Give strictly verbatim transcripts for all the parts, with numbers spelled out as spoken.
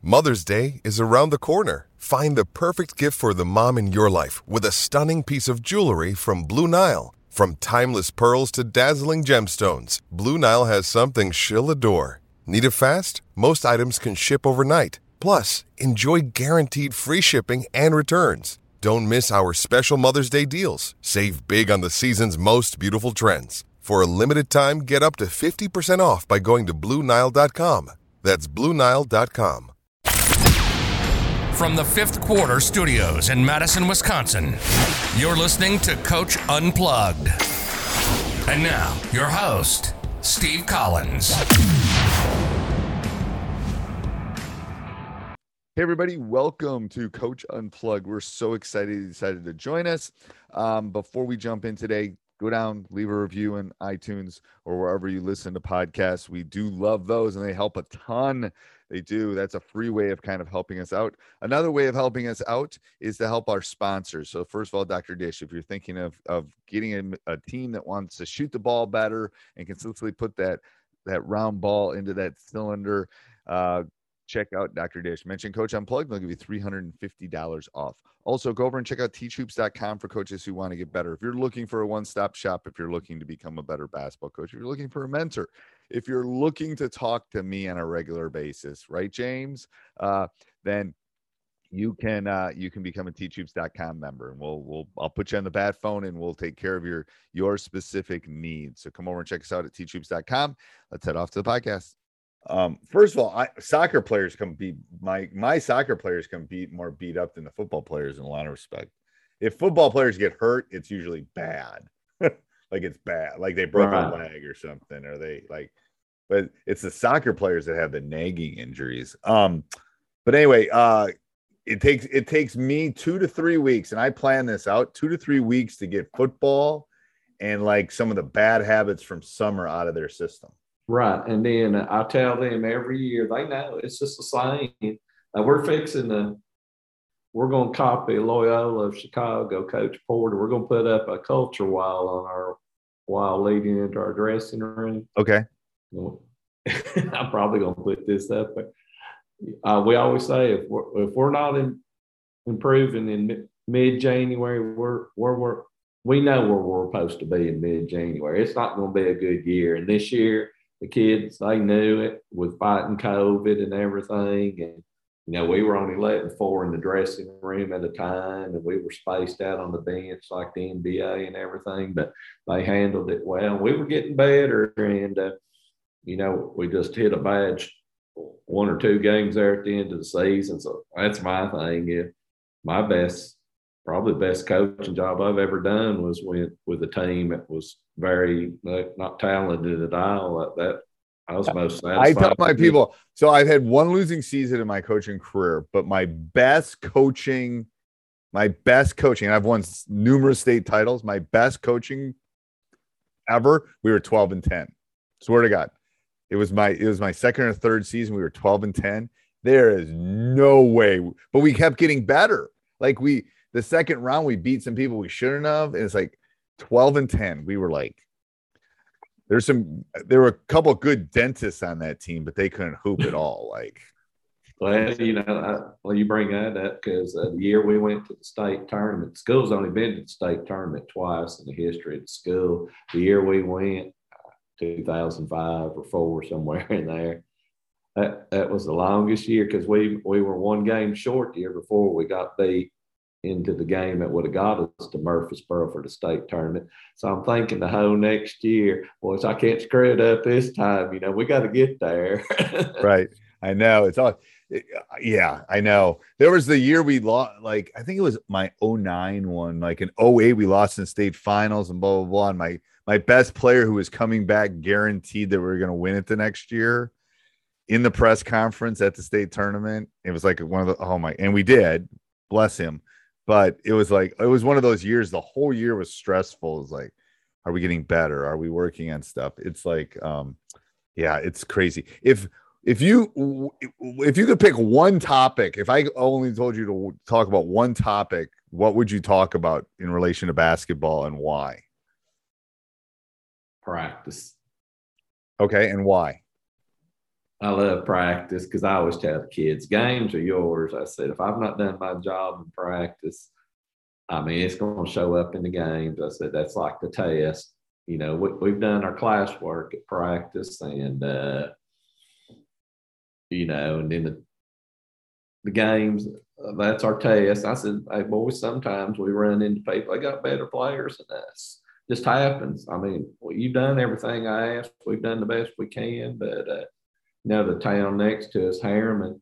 Mother's Day is around the corner. Find the perfect gift for the mom in your life with a stunning piece of jewelry from Blue Nile. From timeless pearls to dazzling gemstones, Blue Nile has something she'll adore. Need it fast? Most items can ship overnight. Plus, enjoy guaranteed free shipping and returns. Don't miss our special Mother's Day deals. Save big on the season's most beautiful trends. For a limited time, get up to fifty percent off by going to Blue Nile dot com. That's Blue Nile dot com. From the Fifth Quarter Studios in Madison, Wisconsin, you're listening to Coach Unplugged. And now, your host, Steve Collins. Hey everybody, welcome to Coach Unplugged. We're so excited you decided to join us. Um, before we jump in today, go down, leave a review in iTunes or wherever you listen to podcasts. We do love those and they help a ton. They do. That's a free way of kind of helping us out. Another way of helping us out is to help our sponsors. So first of all, Doctor Dish, if you're thinking of, of getting a, a team that wants to shoot the ball better and consistently put that, that round ball into that cylinder, uh, check out Doctor Dish. Mention Coach Unplugged. They'll give you three hundred fifty dollars off. Also, go over and check out teach hoops dot com for coaches who want to get better. If you're looking for a one-stop shop, if you're looking to become a better basketball coach, if you're looking for a mentor, if you're looking to talk to me on a regular basis, right, James? Uh, then you can uh, you can become a teach hoops dot com member, and we'll we'll I'll put you on the bat phone, and we'll take care of your your specific needs. So come over and check us out at teach hoops dot com. Let's head off to the podcast. Um, first of all, I, soccer players can be my my soccer players can be more beat up than the football players in a lot of respect. If football players get hurt, it's usually bad. Like it's bad, like they broke right. a leg or something, or they like, but it's the soccer players that have the nagging injuries. Um, but anyway, uh, it takes it takes me two to three weeks, and I plan this out two to three weeks to get football and like some of the bad habits from summer out of their system. Right. And then I tell them every year, they know it's just the same. Uh, we're fixing the, we're going to copy Loyola of Chicago, Coach Porter. We're going to put up a culture wall on our wall leading into our dressing room. Okay. I'm probably going to put this up. But, uh, we always say if we're, if we're not in, improving in mid-January, we're, we're, we're, we know where we're supposed to be in mid-January. It's not going to be a good year. And this year, the kids, they knew it with fighting COVID and everything. And, you know, we were only letting four in the dressing room at a time, and we were spaced out on the bench like the N B A and everything, but they handled it well. We were getting better, and, uh, you know, we just hit a badge one or two games there at the end of the season. So that's my thing. Yeah, my best, probably the best coaching job I've ever done was with, with a team that was very uh, not talented at all. That, that I was most satisfied. I tell my people, so I've had one losing season in my coaching career, but my best coaching, my best coaching, and I've won numerous state titles, my best coaching ever, we were twelve and ten. Swear to God. It was my, it was my second or third season. We were twelve and ten. There is no way, but we kept getting better. Like we, the second round, we beat some people we shouldn't have. And it's like twelve and ten. We were like, there's some, there were a couple of good dentists on that team, but they couldn't hoop at all. Like, well, you know, I, well, you bring that up because uh, the year we went to the state tournament, school's only been to the state tournament twice in the history of the school. The year we went, two thousand five or four, somewhere in there. That, that was the longest year because we, we were one game short the year before we got beat into the game that would have got us to Murfreesboro for the state tournament. So I'm thinking the whole next year, boys, I can't screw it up this time. You know, we got to get there. Right. I know. It's all, yeah, I know. There was the year we lost, like, I think it was my oh nine one, like in oh eight, we lost in the state finals and blah, blah, blah. And my, my best player who was coming back guaranteed that we were going to win it the next year in the press conference at the state tournament. It was like one of the, oh my, and we did, bless him. But it was like, it was one of those years, the whole year was stressful. It was like, are we getting better? Are we working on stuff? It's like, um, yeah, it's crazy. If, if you, if you could pick one topic, if I only told you to talk about one topic, what would you talk about in relation to basketball and why? Practice. Okay. And why? I love practice because I always tell the kids, games are yours. I said, if I've not done my job in practice, I mean, it's going to show up in the games. I said, that's like the test. You know, we, we've done our classwork at practice and, uh, you know, and then the, the games, uh, that's our test. I said, hey, boys, sometimes we run into people, they got better players than us. Just happens. I mean, well, you've done everything I asked. We've done the best we can, but, uh, you know, the town next to us, Harriman,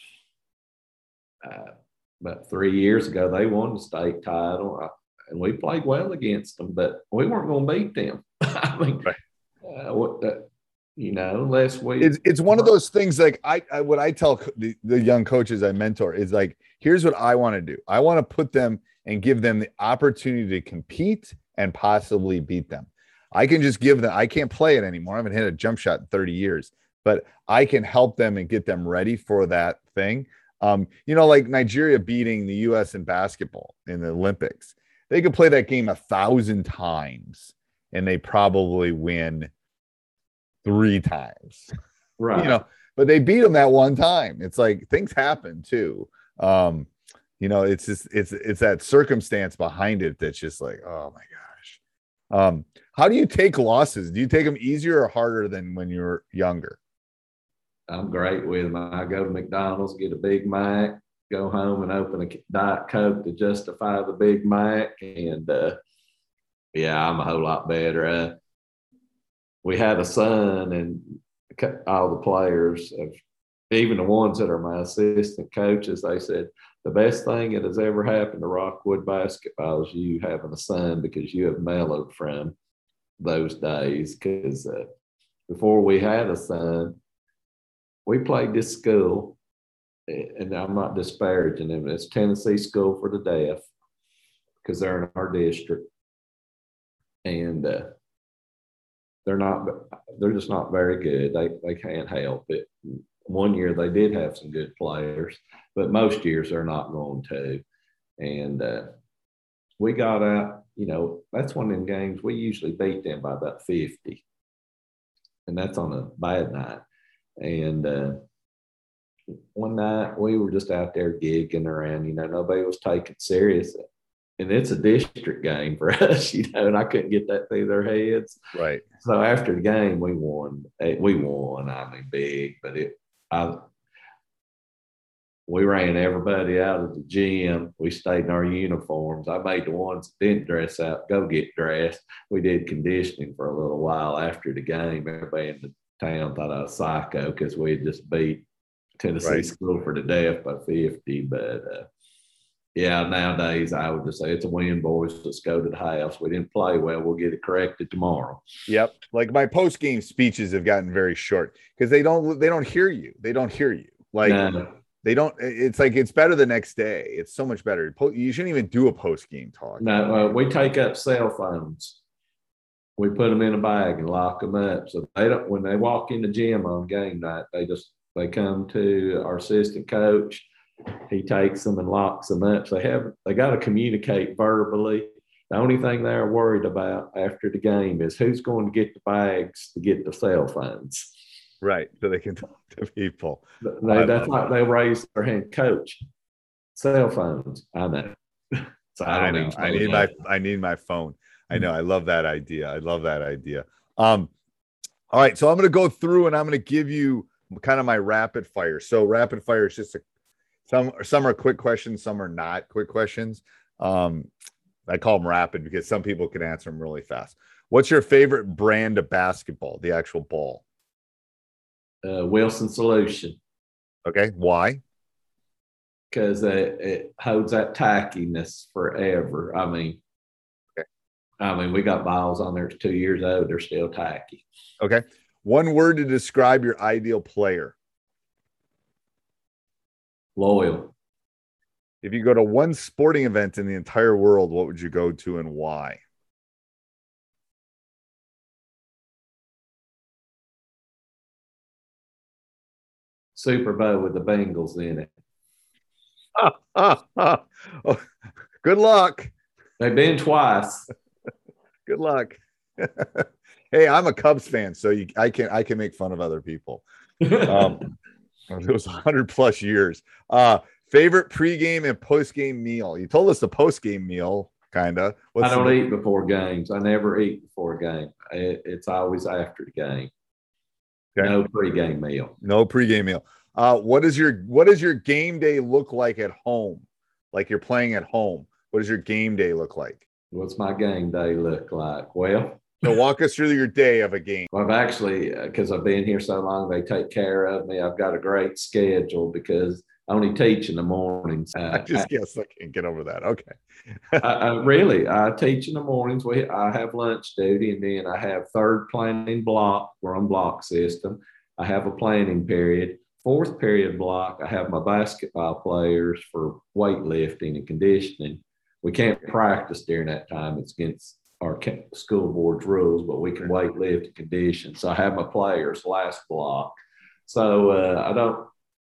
uh, about three years ago, they won the state title, uh, and we played well against them, but we weren't going to beat them. I mean, right. uh, what, uh, you know, unless we. It's, it's one of those things like I, I what I tell the, the young coaches I mentor is like, here's what I want to do. I want to put them and give them the opportunity to compete and possibly beat them. I can just give them, I can't play it anymore. I haven't hit a jump shot in thirty years, but I can help them and get them ready for that thing. Um, you know, like Nigeria beating the U S in basketball in the Olympics. They could play that game a thousand times and they probably win three times. Right. You know, but they beat them that one time. It's like things happen too. Um, you know, it's just it's it's that circumstance behind it that's just like, oh my gosh. Um, how do you take losses? Do you take them easier or harder than when you were younger? I'm great with them. I go to McDonald's, get a Big Mac, go home and open a Diet Coke to justify the Big Mac. And, uh, yeah, I'm a whole lot better. Uh, we had a son, and all the players, of, even the ones that are my assistant coaches, they said, the best thing that has ever happened to Rockwood basketball is you having a son, because you have mellowed from those days. Because uh, before we had a son, we played this school, and I'm not disparaging them. It's Tennessee School for the Deaf, because they're in our district, and uh, they're not. They're just not very good. They they can't help it. One year they did have some good players, but most years they're not going to. And uh, we got out. You know, that's one of them games we usually beat them by about fifty, and that's on a bad night. And uh, one night we were just out there gigging around, you know, nobody was taking serious. And it's a district game for us, you know, and I couldn't get that through their heads. Right. So after the game, we won. We won, I mean, big, but it, I, we ran everybody out of the gym. We stayed in our uniforms. I made the ones that didn't dress out go get dressed. We did conditioning for a little while after the game. Everybody in the town thought I was psycho because we had just beat Tennessee right. School for the Deaf by fifty. But uh, yeah, nowadays I would just say it's a win, boys. Let's go to the house. We didn't play well. We'll get it corrected tomorrow. Yep. Like my post game speeches have gotten very short because they don't they don't hear you. They don't hear you. Like no. They don't. It's like it's better the next day. It's so much better. You shouldn't even do a post game talk. No, uh, we take up cell phones. We put them in a bag and lock them up. So they don't, when they walk in the gym on game night, they just, they come to our assistant coach. He takes them and locks them up. So they have, they got to communicate verbally. The only thing they're worried about after the game is who's going to get the bags to get the cell phones. Right. So they can talk to people. They, that's like they raise their hand, coach, cell phones. I know. So I, I know. I need my, I need my phone. I know. I love that idea. I love that idea. Um, all right. So I'm going to go through and I'm going to give you kind of my rapid fire. So rapid fire is just a, some, some are quick questions. Some are not quick questions. Um, I call them rapid because some people can answer them really fast. What's your favorite brand of basketball? The actual ball? Uh, Wilson Solution. Okay. Why? Because it, it holds that tackiness forever. I mean, I mean, we got balls on there. It's two years old. They're still tacky. Okay. One word to describe your ideal player. Loyal. If you go to one sporting event in the entire world, what would you go to and why? Super Bowl with the Bengals in it. Ah, ah, ah. Oh, good luck. They've been twice. Good luck. Hey, I'm a Cubs fan, so you, I can I can make fun of other people. Um, it was one hundred plus years. Uh, favorite pregame and postgame meal? You told us the postgame meal, kind of. I don't the- eat before games. I never eat before a game. It, it's always after the game. Okay. No pregame meal. No pregame meal. Uh, what is your what does your game day look like at home? Like you're playing at home. What does your game day look like? What's my game day look like? Well, so walk us through your day of a game. Well, I've actually, because uh, I've been here so long, they take care of me. I've got a great schedule because I only teach in the mornings. Uh, I just I, guess I can't get over that. Okay. I, I really, I teach in the mornings. We, I have lunch duty, and then I have third planning block. We're on block system. I have a planning period. Fourth period block, I have my basketball players for weightlifting and conditioning. We can't practice during that time. It's against our school board's rules, but we can weight lift and condition. So I have my players last block. So uh, I don't,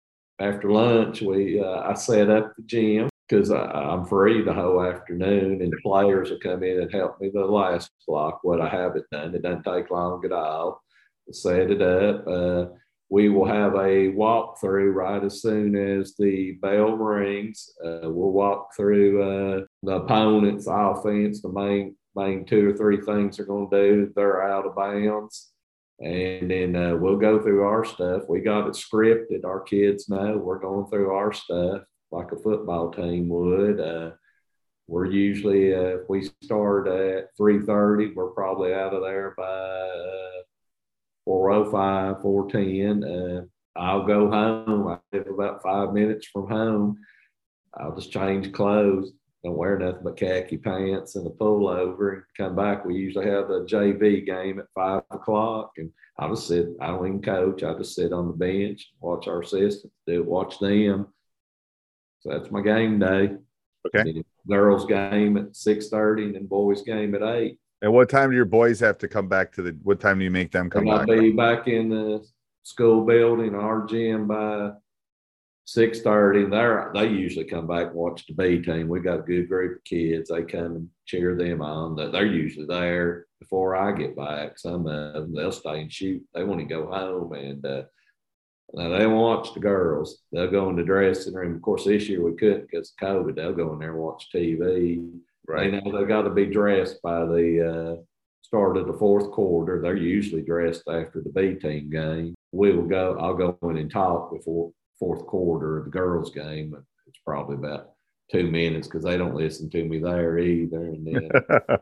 after lunch, we uh, I set up the gym because I'm free the whole afternoon, and the players will come in and help me the last block. What I haven't done, it doesn't take long at all. Set it up. Uh, we will have a walkthrough right as soon as the bell rings. Uh, we'll walk through uh, the opponent's offense, the main main two or three things they're going to do. They're out of bounds. And then uh, we'll go through our stuff. We got it scripted. Our kids know we're going through our stuff like a football team would. Uh, we're usually, uh, if we start at three thirty, we're probably out of there by uh, four oh five, four ten. Uh, I'll go home. I live about five minutes from home. I'll just change clothes. Don't wear nothing but khaki pants and a pullover and come back. We usually have a J V game at five o'clock, and I'll just sit. I don't even coach. I just sit on the bench, watch our assistants do it, watch them. So that's my game day. Okay. Girls game at six thirty, and then boys game at eight. And what time do your boys have to come back to the? What time do you make them come and back? I'll be back in the school building, our gym by six thirty. They're they usually come back and watch the B team. We got a good group of kids. They come and cheer them on. They're usually there before I get back. Some of them they'll stay and shoot. They want to go home, and uh, now they watch the girls. They'll go in the dressing room. Of course, this year we couldn't because of COVID. They'll go in there and watch T V. Right. They know they got to be dressed by the uh, start of the fourth quarter. They're usually dressed after the B team game. We will go. I'll go in and talk before fourth quarter of the girls' game. It's probably about two minutes because they don't listen to me there either. And then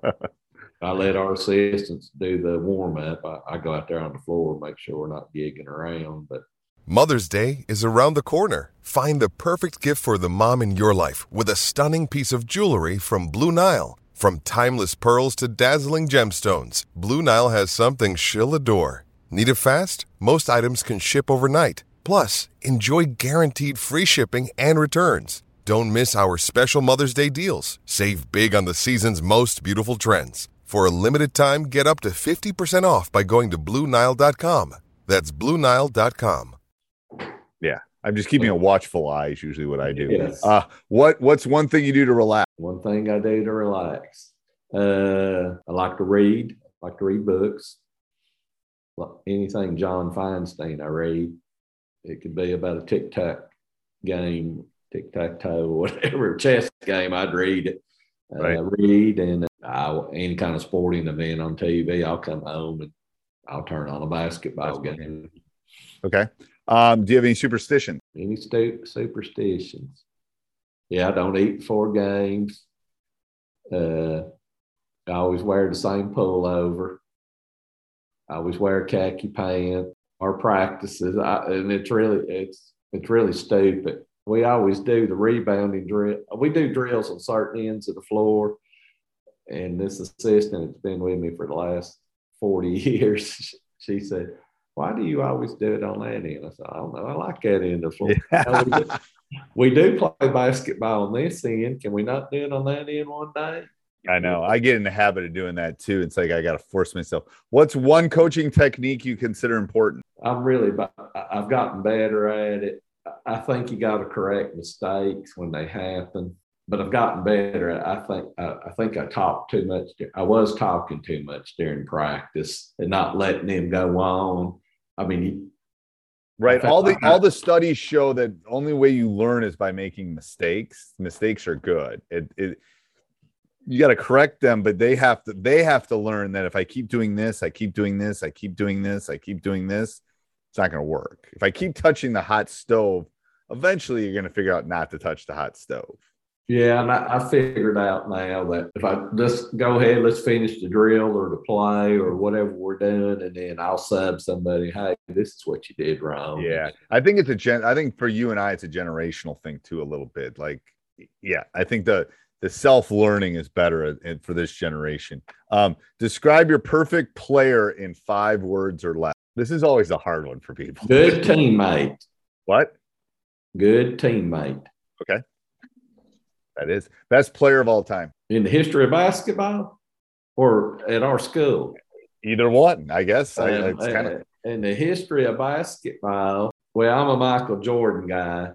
I let our assistants do the warm up. I, I go out there on the floor, make sure we're not gigging around. But Mother's Day is around the corner. Find the perfect gift for the mom in your life with a stunning piece of jewelry from Blue Nile. From timeless pearls to dazzling gemstones, Blue Nile has something she'll adore. Need it fast? Most items can ship overnight. Plus, enjoy guaranteed free shipping and returns. Don't miss our special Mother's Day deals. Save big on the season's most beautiful trends. For a limited time, get up to fifty percent off by going to Blue Nile dot com. That's Blue Nile dot com. Yeah, I'm just keeping a watchful eye is usually what I do. Yes. Uh, what, what's one thing you do to relax? One thing I do to relax. Uh, I like to read. I like to read books. Anything John Feinstein I read. It could be about a tic-tac game, tic-tac-toe, whatever, chess game, I'd read it. Uh, right. Read, and I, any kind of sporting event on T V, I'll come home and I'll turn on a basketball That's game. Okay. Um, do you have any superstitions? Any stu- superstitions? Yeah, I don't eat before games. Uh, I always wear the same pullover. I always wear khaki pants. Our practices, I, and it's really it's it's really stupid. We always do the rebounding drill. We do drills on certain ends of the floor, and this assistant has been with me for the last forty years. She said, "Why do you always do it on that end?" I said, "I don't know. I like that end of the floor." Yeah. we, do, we do play basketball on this end. Can we not do it on that end one day? I know. I get in the habit of doing that too. It's like I got to force myself. What's one coaching technique you consider important? I'm really, I've gotten better at it. I think you got to correct mistakes when they happen, but I've gotten better. I think, I think I talked too much. I was talking too much during practice and not letting them go on. I mean, Right. All the all the studies show that only way you learn is by making mistakes. Mistakes are good. It, it you got to correct them, but they have to they have to learn that if I keep doing this, I keep doing this, I keep doing this, I keep doing this, it's not going to work. If I keep touching the hot stove, eventually you're going to figure out not to touch the hot stove. Yeah, and I, I figured out now that if I just go ahead, let's finish the drill or the play or whatever we're doing, and then I'll sub somebody, hey, this is what you did wrong. Yeah, I think it's a gen. I think for you and I, it's a generational thing too, a little bit. Like, yeah, I think the the self learning is better for this generation. Um, describe your perfect player in five words or less. This is always a hard one for people. Good teammate. What? Good teammate. Okay. That is best player of all time in the history of basketball, or at our school. Either one, I guess. I, Um, it's kind of in the history of basketball. Well, I'm a Michael Jordan guy.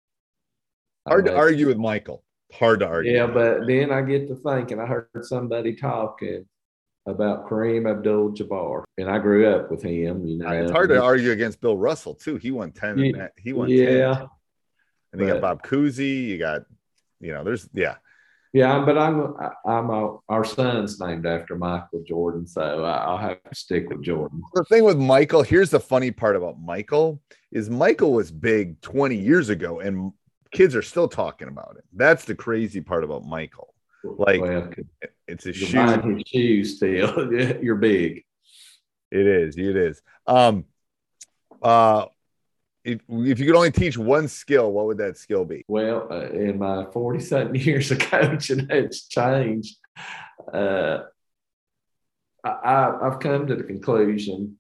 hard I to mean, argue with Michael. Hard to argue. Yeah, but then I get to thinking. I heard somebody talking about Kareem Abdul-Jabbar, and I grew up with him. You know, it's hard to argue against Bill Russell too. He won ten. Yeah, he won yeah, ten. And you got Bob Cousy. You got. You know, there's, yeah. Yeah, but I'm, I'm a, our son's named after Michael Jordan, so I'll have to stick with Jordan. The thing with Michael, here's the funny part about Michael, is Michael was big twenty years ago, and kids are still talking about it. That's the crazy part about Michael. Like, well, it's a shoe. His shoes still, you're big. It is, it is. Um, uh, If, if you could only teach one skill, what would that skill be? Well, uh, in my forty-something years of coaching, it's changed. Uh, I, I've come to the conclusion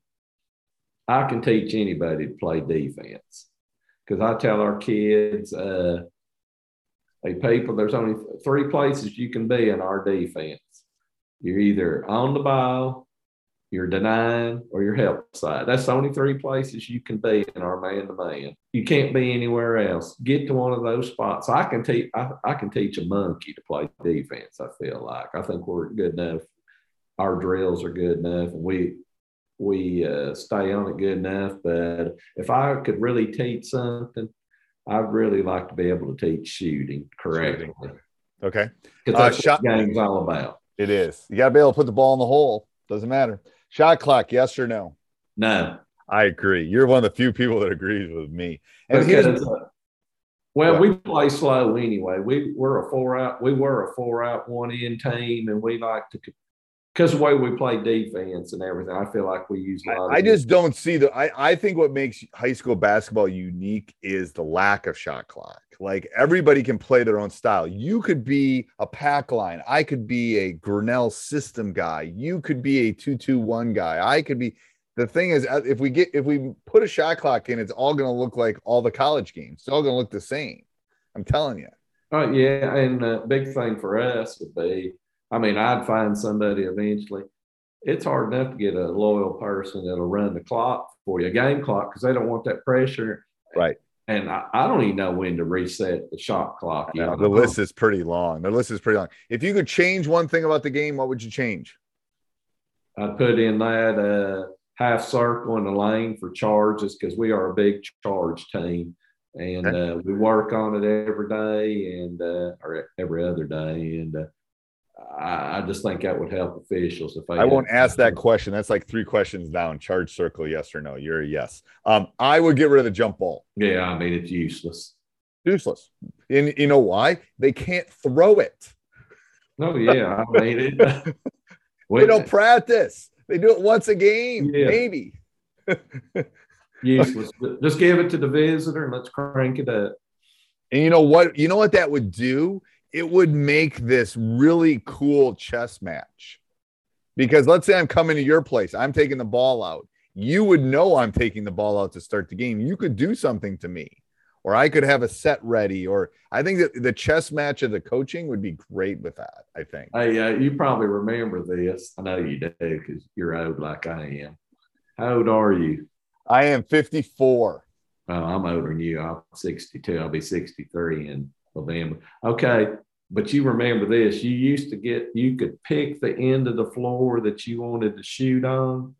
I can teach anybody to play defense, because I tell our kids, uh, hey, people, there's only three places you can be in our defense. You're either on the ball, you're denying, or your help side. That's the only three places you can be in our man-to-man. You can't be anywhere else. Get to one of those spots. I can teach. I, I can teach a monkey to play defense. I feel like I think we're good enough. Our drills are good enough, and we we uh, stay on it good enough. But if I could really teach something, I'd really like to be able to teach shooting correctly. Shooting. Okay, because that's uh, shot- what the game's all about. It is. You got to be able to put the ball in the hole. Doesn't matter. Shot clock, yes or no? No. I agree. You're one of the few people that agrees with me. And because, uh, well, we play slow anyway. We we're a four out. We were a four out one in team, and we like to because the way we play defense and everything. I feel like we use a lot. I, of I just don't see the. I I think what makes high school basketball unique is the lack of shot clock. Like everybody can play their own style. You could be a pack line. I could be a Grinnell system guy. You could be a two two one guy. I could be. The thing is, if we get if we put a shot clock in, it's all going to look like all the college games. It's all going to look the same. I'm telling you. Oh yeah, and the big thing for us would be, I mean, I'd find somebody eventually. It's hard enough to get a loyal person that'll run the clock for you, a game clock, because they don't want that pressure. Right. And I, I don't even know when to reset the shot clock. You no, know? The list is pretty long. The list is pretty long. If you could change one thing about the game, what would you change? I'd put in that uh, half circle in the lane for charges, because we are a big charge team. And okay. uh, we work on it every day and uh, or every other day. And uh, I, I just think that would help officials. If I, I won't ask that question. That's like three questions down. Charge circle, yes or no. You're a yes. Um, I would get rid of the jump ball. Yeah, I mean, it's useless. Useless. And you know why? They can't throw it. Oh, yeah. I mean, it. They don't practice. They do it once a game, yeah. maybe. Useless. Just give it to the visitor and let's crank it up. And you know what? You know what that would do? It would make this really cool chess match. Because let's say I'm coming to your place. I'm taking the ball out. You would know I'm taking the ball out to start the game. You could do something to me. Or I could have a set ready. Or I think that the chess match of the coaching would be great with that, I think. Hey, uh, you probably remember this. I know you do because you're old like I am. How old are you? I am fifty-four. Oh, I'm older than you. I'm sixty-two. I'll be sixty-three in November. Okay. But you remember this. You used to get, you could pick the end of the floor that you wanted to shoot on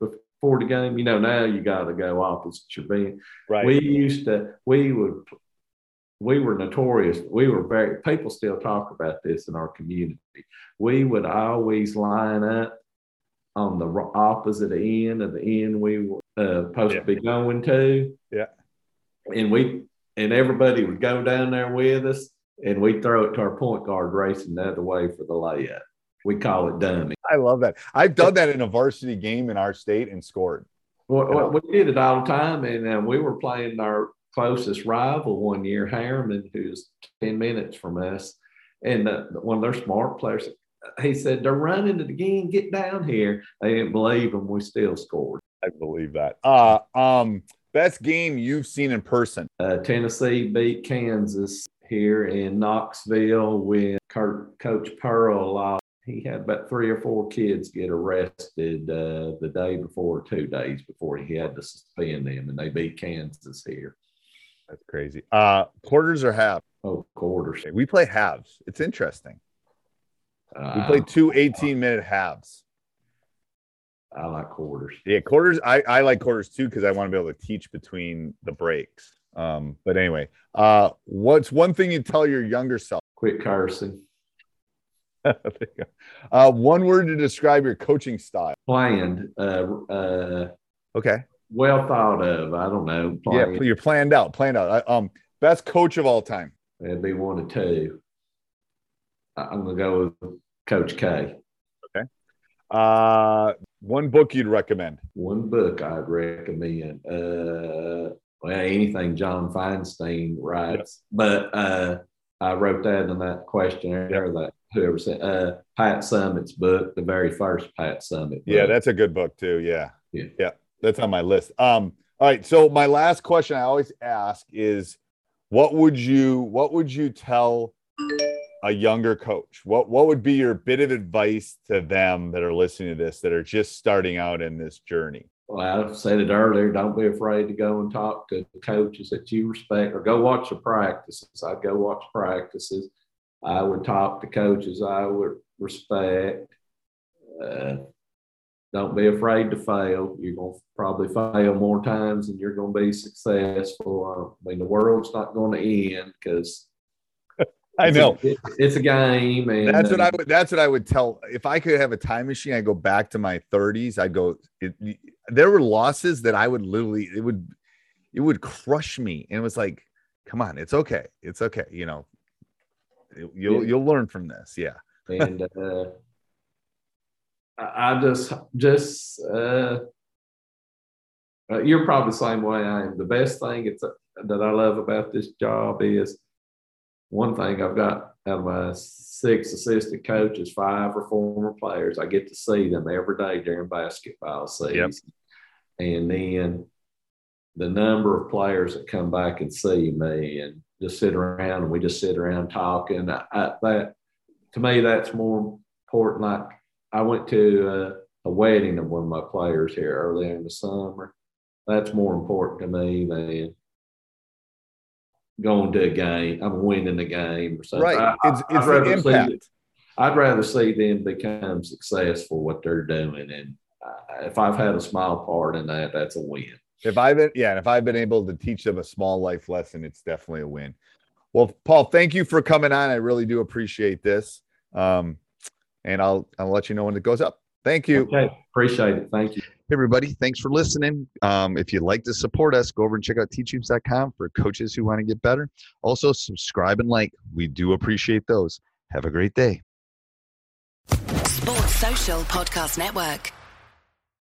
before the game. You know, now you got to go opposite your bend. Right. We used to, we would, we were notorious. We were very, people still talk about this in our community. We would always line up on the opposite end of the end we were uh, supposed yeah. to be going to. Yeah. And we, and everybody would go down there with us, and we'd throw it to our point guard racing the other way for the layup. We call it dummy. I love that. I've done that in a varsity game in our state and scored. Well, you know? We did it all the time, and uh, we were playing our closest rival one year, Harriman, who's ten minutes from us. And uh, one of their smart players, he said, they're running it again, get down here. They didn't believe him. We still scored. I believe that. Uh, um, best game you've seen in person? Uh, Tennessee beat Kansas here in Knoxville when Coach Pearl lost. He had about three or four kids get arrested uh, the day before, two days before he had to suspend them, and they beat Kansas here. That's crazy. Uh, quarters or halves? Oh, quarters. We play halves. It's interesting. Uh, we play two eighteen-minute halves. I like quarters. Yeah, quarters. I, I like quarters too because I want to be able to teach between the breaks. Um, but anyway, uh, what's one thing you tell your younger self? Quit cursing. uh, one word to describe your coaching style. Planned. Uh, uh, okay. Well thought of. I don't know. Planned. Yeah, you're planned out. Planned out. Um, best coach of all time. It'd be one or two. I'm gonna go with Coach K. Okay. Uh, one book you'd recommend. One book I'd recommend. Uh, well, anything John Feinstein writes, yep. but uh, I wrote that in that questionnaire yep. that whoever said uh, Pat Summitt's book, the very first Pat Summitt book. Yeah, that's a good book too. Yeah. Yeah. Yeah. That's on my list. Um, all right. So my last question I always ask is what would you what would you tell a younger coach? What what would be your bit of advice to them that are listening to this that are just starting out in this journey? Well, I said it earlier, don't be afraid to go and talk to coaches that you respect or go watch the practices. I'd go watch practices. I would talk to coaches I would respect. Uh, don't be afraid to fail. You're going to probably fail more times than you're going to be successful. I mean, the world's not going to end because I know a, it, it's a game. And that's what I would, that's what I would tell. If I could have a time machine, I'd go back to my thirties. I'd go, it, there were losses that I would literally, it would, it would crush me. And it was like, come on, it's okay. It's okay. You know, you'll, you'll learn from this. Yeah. And, uh, I just, just, uh, uh, you're probably the same way I am. The best thing it's, uh, that I love about this job is one thing I've got out of my six assistant coaches, five are former players. I get to see them every day during basketball season. Yep. And then the number of players that come back and see me and just sit around and we just sit around talking. I, I, that, to me, that's more important. Like, I went to a, a wedding of one of my players here earlier in the summer. That's more important to me than going to a game. I'm winning the game or something. Right. I, it's it's the impact. See, I'd rather see them become successful what they're doing. And uh, if I've had a small part in that, that's a win. If I've been, yeah, and if I've been able to teach them a small life lesson, it's definitely a win. Well, Paul, thank you for coming on. I really do appreciate this. Um, And I'll I'll let you know when it goes up. Thank you. Okay. Appreciate it. Thank you. Hey, everybody. Thanks for listening. Um, if you'd like to support us, go over and check out teach hoops dot com for coaches who want to get better. Also, subscribe and like. We do appreciate those. Have a great day. Sports Social Podcast Network.